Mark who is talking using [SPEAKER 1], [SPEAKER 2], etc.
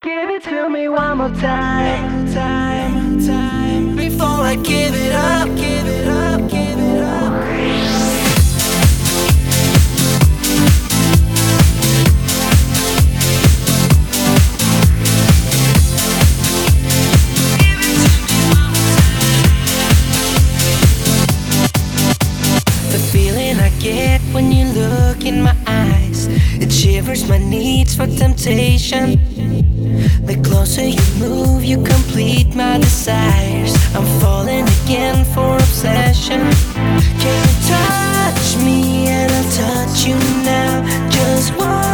[SPEAKER 1] Give it to me one more time,
[SPEAKER 2] before I give it up, give it up, give it up. The feeling I get when you look in my eyes, it shivers my needs for temptation. The closer you move, you complete my desires. I'm falling again for obsession. Can you touch me and I'll touch you now? Just one